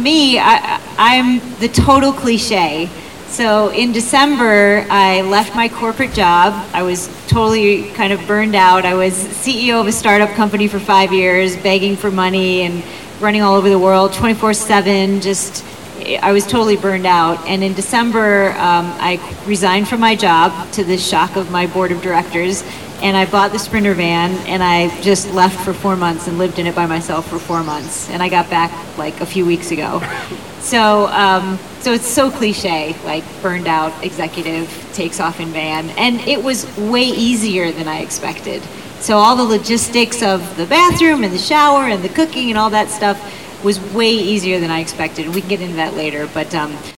me, I'm the total cliche. So in December, I left my corporate job. I was totally kind of burned out. I was CEO of a startup company for 5 years, begging for money and running all over the world, 24/7, just, I was totally burned out. And in December, I resigned from my job to the shock of my board of directors, and I bought the Sprinter van, and I just left for 4 months and lived in it by myself for 4 months. And I got back like a few weeks ago. So it's so cliche, like burned out executive takes off in van. And it was way easier than I expected. So all the logistics of the bathroom and the shower and the cooking and all that stuff was way easier than I expected. We can get into that later, but